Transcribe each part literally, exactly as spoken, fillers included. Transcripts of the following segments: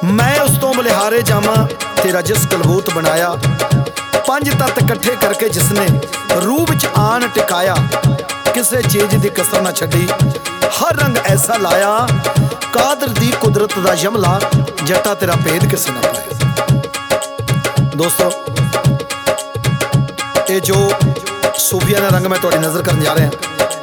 मैं उस तो बलिहारे जावां तेरा जिस कलबूत बनाया, पंज तत्त इकट्ठे करके जिसने रूह विच आन टिकाया, किसे चीज दी कसर ना छड्डी, हर रंग ऐसा लाया, कादर दी कुदरत दा यमला, जट्टा तेरा भेद किसे ना पाया। दोस्तों ये जो सूफिया ने रंग मैं तुहाडी नज़र करन जा रहा हैं,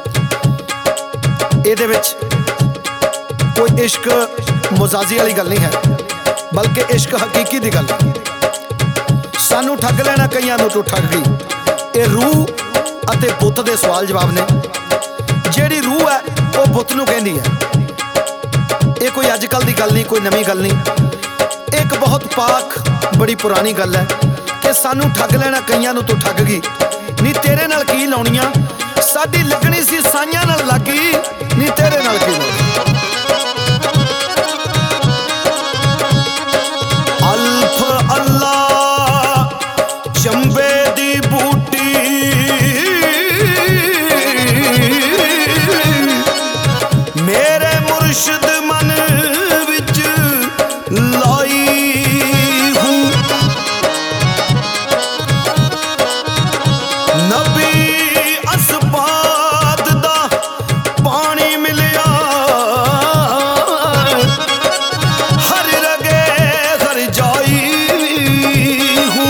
इहदे विच कोई इश्क मुजाजी वाली गल नहीं है, बल्कि इश्क हकीकी दी गल है। सानू ठग लेना कईयां नूं तू ठग गई। ये रूह अते बुत दे सवाल जवाब ने। जिहड़ी रूह है वो बुत नूं कहंदी है। ये कोई अजकल दी गल नहीं, कोई नवीं गल नहीं। एक बहुत पाक बड़ी पुरानी गल है कि सानू ठग लेना कईयां नूं तू ठग गई। नी तेरे नाल की लाउणियां, साडी लगनी सी साइयां नाल लगी, नी तेरे नाल की लाउणी। अल्फ अल्लाह चंबे दी बूटी, मेरे मुर्शिद मन विच लाई हूँ। नबी असबाद दा पानी मिलिया, हर रगे हर जाई हूँ।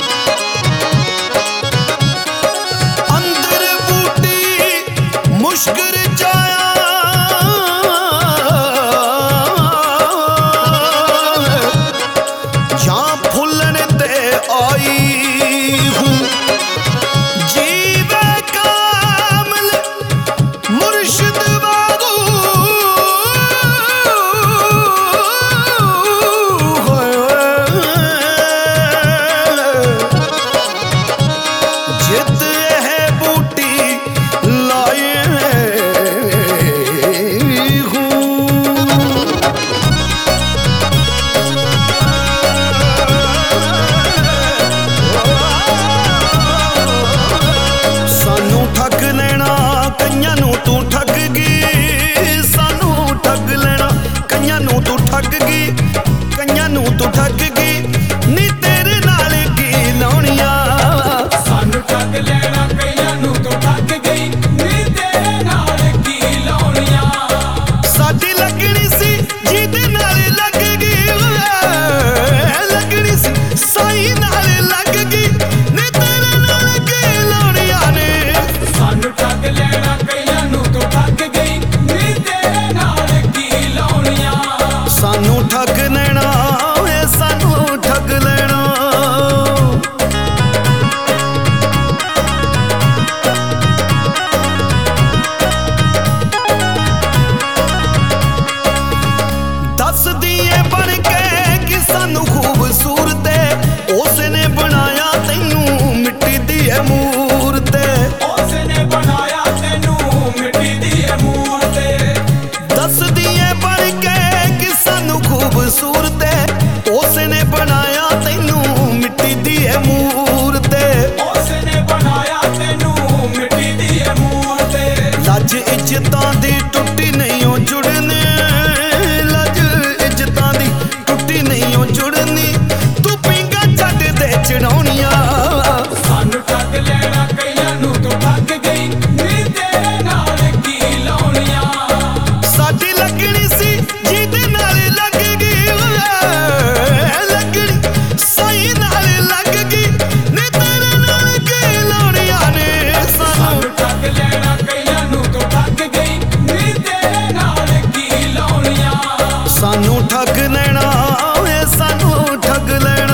अंदर बूटी मुश्किल जाया, जहाँ फुलन ते आई हूँ। जीवे कामल मुर्शिद बागू, जिद है बूटी लाए हूँ। सानू ठग लेना कईयां नूं तू ठग गई, सानू ठग लेना कईयां नूं तू ठग गई, कईयां नूं तू ठग गई, नी तेरे नाल की लाउणियां। सानू ठग लेना कईयां नूं तू ठग गई, नी तेरे नाल की लाउणियां। साडी लगनी सी जिहदे नाल लग गई, लगनी सी साई नाल लग गई, नी तेरे नाल की लाउणियां ने। सानू ठग लेना कईयां नूं तू ठग गई, नी तेरे नाल की लाउणियां। सानू ठग लेना वे सानू ठग लेना। दस दिए बन के कि सानू खूबसूरत, उसने बनाया तैनू मिट्टी दी मूरत। उसने बनाया तैनू मिट्टी दी मूरत। दस दिए बन के कि सानू खूबसूरत, उसने बनाया तैनू मिट्टी दी मूरत। उसने बनाया तैनू मिट्टी दी मूरत। लज इज्जतां दी टुट्टी नहीं ओ जुड़ने, लज इज्जतां दी टुट्टी नहीं ओ जुड़नी, तू पिंगा छड्ड दे चढ़ाउणियां। सानू ठग लेना कईयां नूं तू ठग गई, नी तेरे नाल की लाउणियां। साडी लगनी सी जिहदे नाल लग गई, लगनी साई नाल लग गई, नी तेरे नाल की लाउणियां ने। सानू सानू ठग लेना कईयां नूं तू ठग गई, नी तेरे नाल की लाउणियां। सानू ठग लेना वे सानू ठग लेना।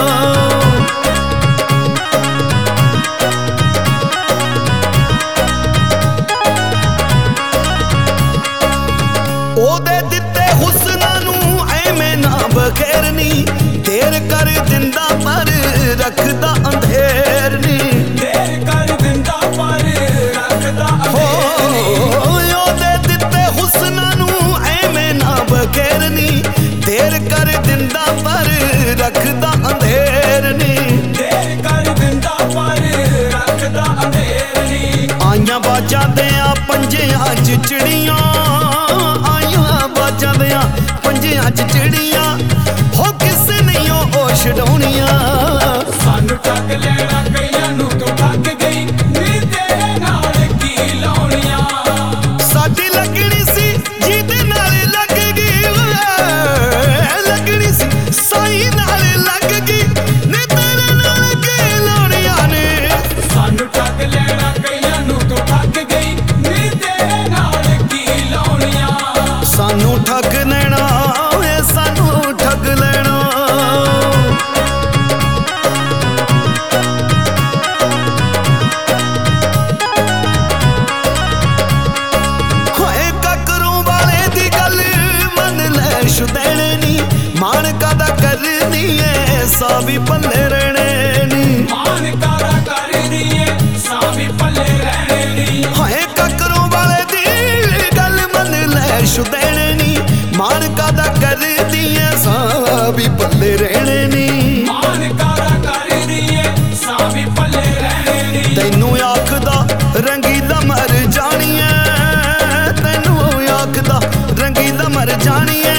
ओदे दिते हुस्नां नूं ऐवें ना बखेरनी, देर कर दिंदा पर रखदा अंधेर नी। देर कर दिंदा पर रखदा हो अंधेर। ओदे दिते हुस्नां नूं ऐवें ना बखेरनी, देर कर दिंदा पर रखदा अंधेर नी। देर कर दिंदा पर रखदा अंधेर नी। आइयां बाजां देआं पंजियां च चिड़ियां, आइयां बाजां देआं पंजियां च चिड़ियां, ਹੋ ਕਿਸੇ ਨਹੀਂ ਉਹ ਛਡਾਉਣੀਆਂ। ਸਾਨੂੰ ਠੱਗ ਲੈਣਾ ਕਈਆਂ ਨੂੰ ਤੂੰ ਠੱਗ ਗਈ ਨੀ ਤੇਰੇ ਨਾਲ ਕੀ ਲਾਉਣੀਆਂ। ਸਾਡੀ ਲੱਗਣੀ ਸੀ ਜਿਹਦੇ ਨਾਲ ਲੱਗ ਗਈ ਓਏ, ਲੱਗਣੀ ਸੀ ਸਾਈ ਨਾਲ ਲੱਗ ਗਈ ਨੀ ਤੇਰੇ ਨਾਲ ਕੀ ਲਾਉਣੀਆਂ ਨੇ। ਸਾਨੂੰ ਠੱਗ ਲੈਣਾ ਕਈਆਂ ਨੂੰ ਤੂੰ ਠੱਗ ਗਈ ਨੀ ਤੇਰੇ ਨਾਲ ਕੀ ਲਾਉਣੀਆਂ। ਸਾਨੂੰ ਠੱਗ ਲੈਣਾ ਓਏ ਸਾਨੂੰ ਠੱਗ ਲੈਣਾ। ਹੋਏ ਕਕਰੂ ਵਾਲੇ ਦੀ ਗੱਲ ਮੰਨ ਲੈ ਸ਼ੁਦੈਣੇ ਨੀ, ਮਾਣ ਕਾਦਾ ਕਰਨੀ ਐ ਸਾ ਵੀ ਪੱਲੇ ਰਹਿਣੇ ਨੀ। ਮਾਨ ਕਾਰਾ ਕਰਦੀ ਏ ਸਾਵੀ ਪੱਲੇ ਰਹਿਣੇ ਨੀ। ਹੋਏ ਕਕਰੂ ਵਾਲੇ ਦੀ ਗੱਲ ਮੰਨ ਲੈ ਸ਼ੁਦੈਣੇ ਨੀ, ਮਾਣ ਕਾਦਾ ਕਰਦੀ ਐ ਸਾ ਵੀ ਪੱਲੇ ਰਹਿਣੇ ਨੀ। ਮਾਨ ਕਾਰਾ ਕਰਦੀ ਏ ਸਾਵੀ ਪੱਲੇ ਰਹਿਣੇ ਨੀ। ਤੈਨੂੰ ਆਖਦਾ ਰੰਗੀਲਾ ਮਰ ਜਾਣੀ ਐ, ਤੈਨੂੰ ਆਖਦਾ ਰੰਗੀਲਾ ਮਰ ਜਾਣੀ ਐ।